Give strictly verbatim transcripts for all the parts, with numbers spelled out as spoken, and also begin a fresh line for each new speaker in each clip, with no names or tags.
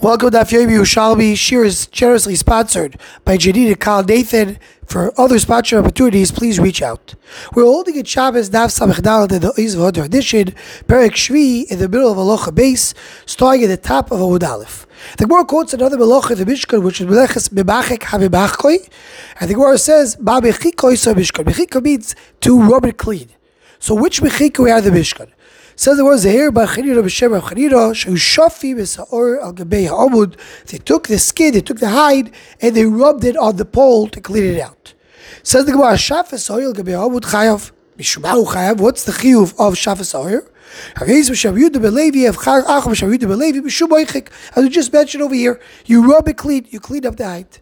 Welcome to Daf Yomi Yerushalmi. Shir is generously sponsored by Jadid Kal Nathan. For other sponsorship opportunities, please reach out. We're holding a Shabbos Daf Samech Dalet in the Oiz V'Hodar edition, Perek Shvi, in the middle of Halacha base, starting at the top of Amud Aleph. The Gemara quotes another Melacha in the Mishkan, which is Meleches Bebachek HaBebachkoi, and the Gemara says, Ba Bechikoi So Mishkan. Bechika means to rub it clean. So which Bechika we have the Mishkan? Says the word Zahir B'Chanira B'Shem B'Chanira Shu Shafi B'Saor Al Gabei Ha'amud. They took the skin, they took the hide, and they rubbed it on the pole to clean it out. Says the Gemara Shafas Saor Al Gabei Ha'amud Chayav Mishmahu Chayav. What's the chiyuv of Shafas Saor? Haviz B'Shem Yudah B'Levi Av Chag Acham B'Shem Yudah B'Levi B'Shum Oichik. As we just mentioned over here, you rub it clean, you clean up the hide.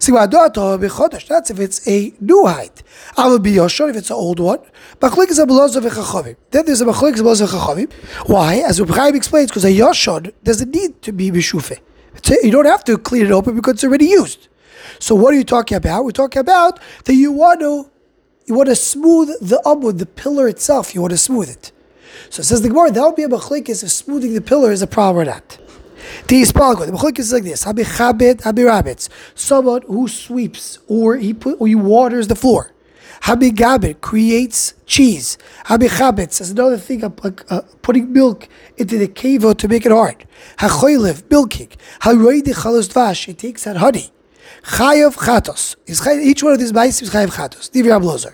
That's if it's a new height. I will be Yoshon if it's an old one. Then there's a Machlokes Beloz V'Chachavim. Why? As Reb Chaim explains, because a Yoshon doesn't need to be B'Shufeh. You don't have to clean it open because it's already used. So what are you talking about? We're talking about that you want to you want to smooth the amud, the pillar itself. You want to smooth it. So it says the Gemara, that would be a Machlokes if smoothing the pillar is a problem or not. The Machlokes is like this: Habichabed, Habirabetz, someone who sweeps or he put or he waters the floor. Habigabed creates cheese. Habichabetz is another thing like uh, putting milk into the keva to make it hard. Hachoylev, milking. Haroide chalos dvash, it takes out honey. Chayav chatos, each one of these ma'asim is chayav chatos. Divrei Ablozer.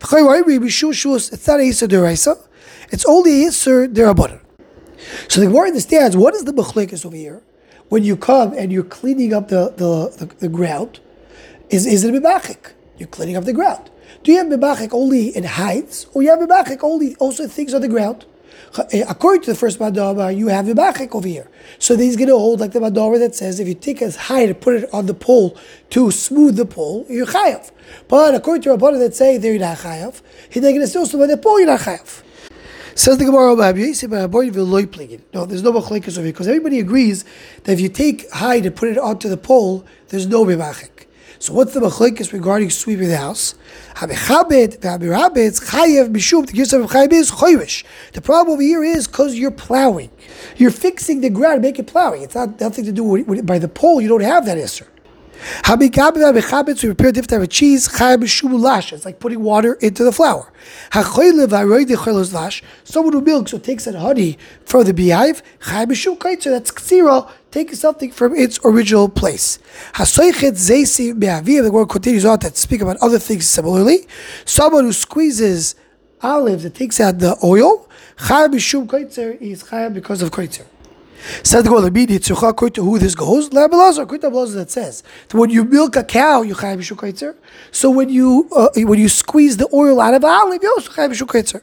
It's not a yisur deraisa; it's only a yisur derabanan. So the Gemara understands, what is the machlokes over here? When you come and you're cleaning up the, the, the, the ground, is, is it bebachik? You're cleaning up the ground. Do you have bebachik only in heights, or you have bebachik only also things on the ground? According to the first Madama, you have bebachik over here. So he's going to hold like the Madama that says, if you take a height and put it on the pole to smooth the pole, you're chayav. But according to Rabbanah that say they're not chayav, he's going to still smooth the pole, you're not chayav. Says the Gemara, no, there's no machlokes over here because everybody agrees that if you take hide and put it onto the pole, there's no bebachik. So what's the machlokes regarding sweeping the house? The problem over here is because you're plowing. You're fixing the ground, make it plowing. It's not nothing to do with, with by the pole. You don't have that issur. So we prepare different type of cheese. It's like putting water into the flour. Someone who milks or takes that honey from the beehive, that's ksira, taking something from its original place. The word continues on to speak about other things similarly. Someone who squeezes olives and takes out the oil, is because of koitzer. Says the Gemara, according to who this goes, according to Abelazar that says that when you milk a cow, you chayav b'shum koitzer. So when you uh, when you squeeze the oil out of an olive, you also chayav b'shum koitzer.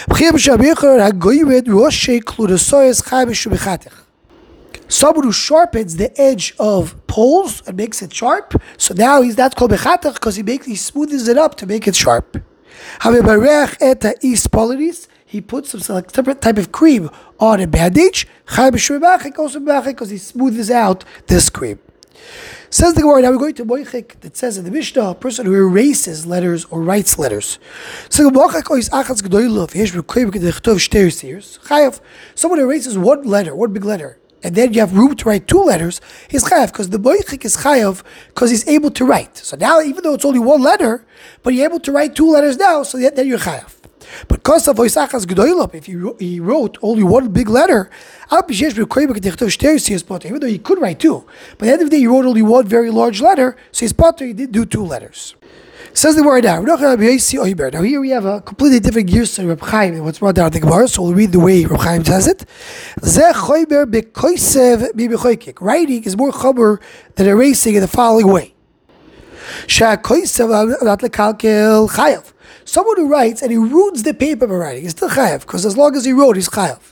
Someone who sharpens the edge of poles and makes it sharp, so now he's not called bechatach because he makes he smooths it up to make it sharp. He puts some like, separate type of cream on a bandage. Also because he smooths out this cream. Says the Gemara, now we're going to moichik that says in the Mishnah, a person who erases letters or writes letters. So someone erases one letter, one big letter, and then you have room to write two letters, he's chayav, because the moichik is chayav because he's able to write. So now, even though it's only one letter, but you're able to write two letters now, so then you're chayav. But because of Voisachas Gedoylop, if he wrote, he wrote only one big letter, even though he could write two, but at the end of the day he wrote only one very large letter, so his potter he did do two letters. Says the word now. Now here we have a completely different gears to Reb Chaim and what's brought down in the Gemara, so we'll read the way Reb Chaim says it. Writing is more chamer than erasing in the following way. Someone who writes and he ruins the paper by writing is still chayav, because as long as he wrote, he's chayav.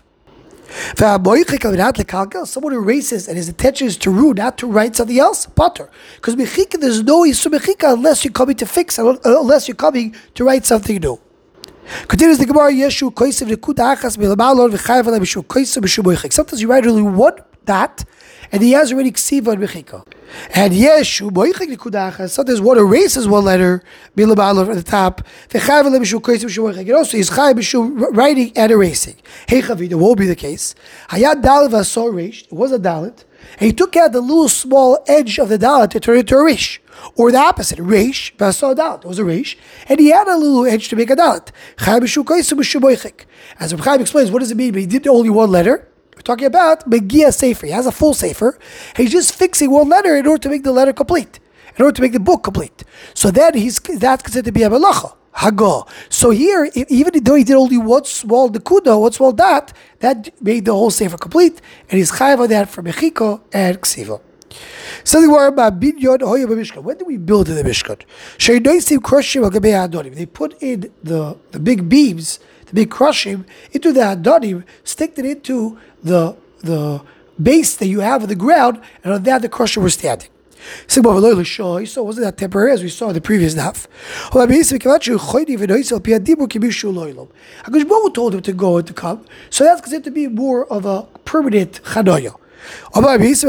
Someone who erases and his intention is to ruin, not to write something else, potter. Because mechika, there's no issur mechika unless you're coming to fix, unless you're coming to write something new. Continues the Gemara, Yeshu koisev nekuda achas milamalon v'chayav alei b'shum koisev b'shum moichik. Sometimes you write only one dot, and he has already ksiva and mechika. And Yeshu moichik nekuda achas. Sometimes one erases one letter milamalon at the top. V'chayav alei b'shum koisev b'shum moichik. And also he's chayav b'shum writing and erasing. Hey Chavida, won't be the case. Hayad dalet v'asor reish. It was a dalet. And he took out the little small edge of the dalet to turn it into a rish. Or the opposite, rish, v'asa dalet. It was a rish, and he had a little edge to make a dalet. As Reb Chaim explains, what does it mean? But he did only one letter. We're talking about Megia Sefer. He has a full Sefer. He's just fixing one letter in order to make the letter complete, in order to make the book complete. So then he's that's considered to be a melacha, Hagah. So here, even though he did only one small nekuda, one small dot, that made the whole Sefer complete, and he's chayav on that for Mechiko and Ksiva. Something more about binyon hoya b'mishkan. When do we build in the Mishkan? Sheinoisim krushim al-gabei ha'adonim. They put in the, the big beams, the big crushim, into the adonim, stick it into the the base that you have of the ground, and on that the crusher was standing. So wasn't that temporary, as we saw in the previous daf? HaKadosh told him to go and to come, so that's considered to be more of a permanent chanoya. So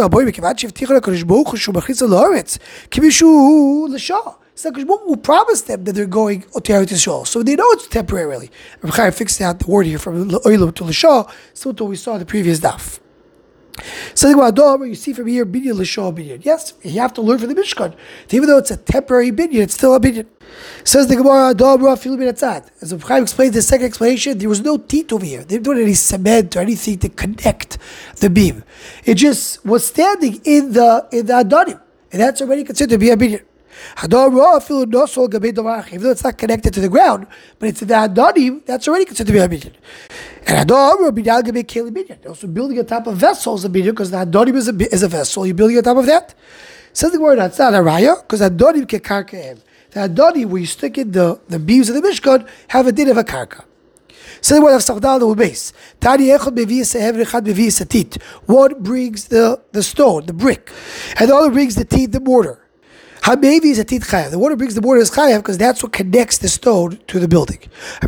Kadosh promised them that they're going to Eretz Yisrael, so they know it's temporarily. Reb Chaim fixed out the word here from Oilam to L'Shah, similar to what we saw in the previous daf. Something about Adom, you see from here, binyan l'shah binyan. Yes, you have to learn from the Mishkan. Even though it's a temporary binyan, it's still a binyan. Says the Gemara, Adom rafilu bin atzad. As the Chaim explains the second explanation, there was no teeth over here. They didn't do any cement or anything to connect the beam. It just was standing in the in the Adonim, and that's already considered to be a binyan. Even though it's not connected to the ground, but it's in the Adonim, that's already considered to be a binyan. And Adom, Binyan Gabei Keli Binyan. Also building on top of vessels a binyan, because the Adonim is a, is a vessel. You're building on top of that. Says the word, that's not a raya, because Adonim kekarkaim. The Adonim, where you stick in the, the beams of the Mishkan, have a din of a karka. Says the word of Safdal the base. Tani echad bevi'is ehev, echad bevi'is atit. One brings the, the stone, the brick, and the other brings the teeth, the mortar. Hamevi is a tit chayav. The water brings the mortar as chayav because that's what connects the stone to the building.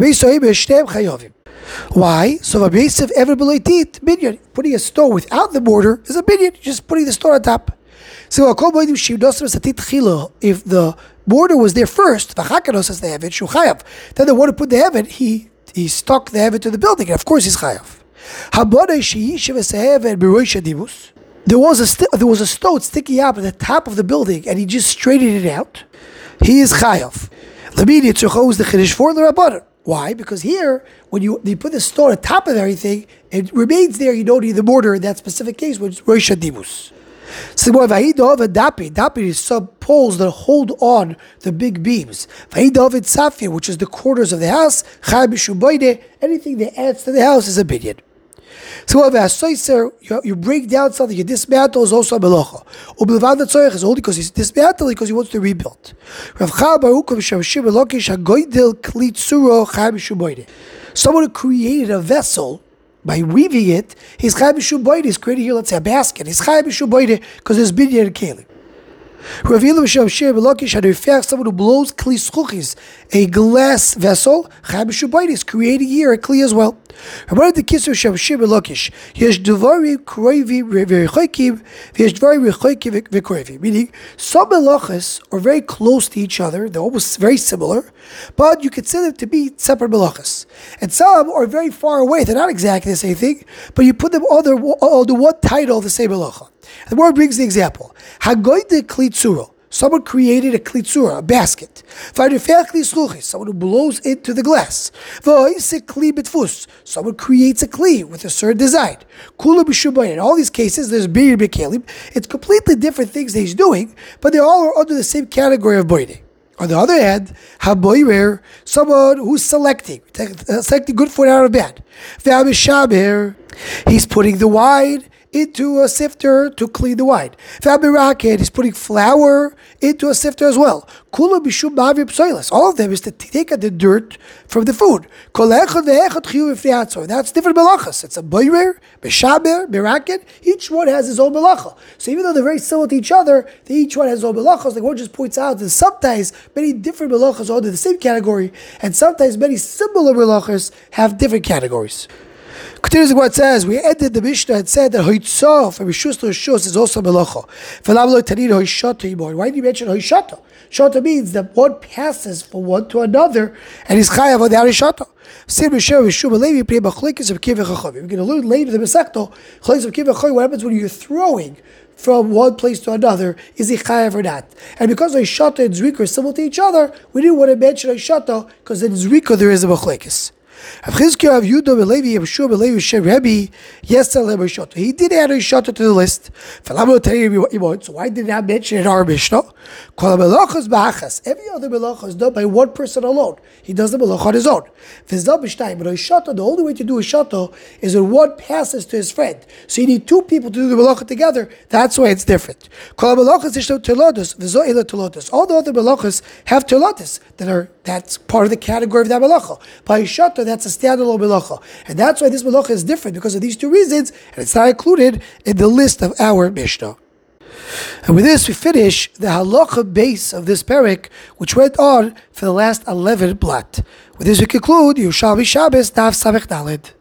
Why? So v'beisiv ever below tit binyan. Putting a stone without the mortar is a binyan. Just putting the stone on top. So if the mortar was there first, then the one who put the heaven, he he stuck the heaven to the building, and of course he's chayav. There was a st- there was a stone sticking out at the top of the building, and he just straightened it out. He is chayav. The is the chiddush for the rabbanon. Why? Because here, when you, you put the stone on top of everything, it remains there. You don't need the mortar in that specific case, which is rosh hadibus. So dapi dapi is sub poles that hold on the big beams. Safia, which is the corners of the house. Anything that adds to the house is a binyan. So if you break down something, you dismantle, is also a melacha. Ubelvad tzorich is only because he's dismantling, because he wants to rebuild. Someone who created a vessel by weaving it, he's chayv b'shum boide. He's creating here, let's say, a basket. He's chayv b'shum boide because there's binyan and kelim. Someone who blows kli schuchis, a glass vessel, is creating here a kli as well. Meaning, some melachas are very close to each other, they're almost very similar, but you consider them to be separate melachas. And some are very far away, they're not exactly the same thing, but you put them under, under one title of the same melacha. The word brings the example. Hagoyde klitzuro. Someone created a klitzura, a basket. Someone who blows into the glass. Someone creates a kli with a certain design. In all these cases, there's bir b'kelim. It's completely different things that he's doing, but they all are under the same category of boiding. On the other hand, haboirer, someone who's selecting, selecting good food out of bad. He's putting the wine into a sifter to clean the wine. He's putting flour into a sifter as well. All of them is to take out the dirt from the food. That's different melachas. It's a boirer, beshaber, beraket. Each one has his own melacha. So even though they're very similar to each other, they each one has his own melachas. Like one just points out that sometimes many different melachas are under the same category, and sometimes many similar melachas have different categories. Continues what it says. We ended the Mishnah and said that Hoitzah from Rishus to Rishus is also Melacha. Why do you mention Hoishata? Shata means that one passes from one to another and is chayav on the Arishata. We're going to learn later the Masechto. What happens when you're throwing from one place to another? Is it chayav or not? And because Hoishata and Zrika are similar to each other, we didn't want to mention Hoishata because in Zrika there is a Machlekes. He did add a shota to the list. So why did not mention it in our Mishnah? Every other melacha is done by one person alone. He does the melacha on his own. But a shota, the only way to do a shota is when one passes to his friend. So you need two people to do the melacha together. That's why it's different. All the other melachas have telotis that are that's part of the category of that melacha. By a shota, that's a standalone melacha. And that's why this melacha is different, because of these two reasons, and it's not included in the list of our Mishnah. And with this, we finish the halacha base of this parak, which went on for the last eleven blot. With this, we conclude Yerushalmi Shabbos Daf Samech Daled.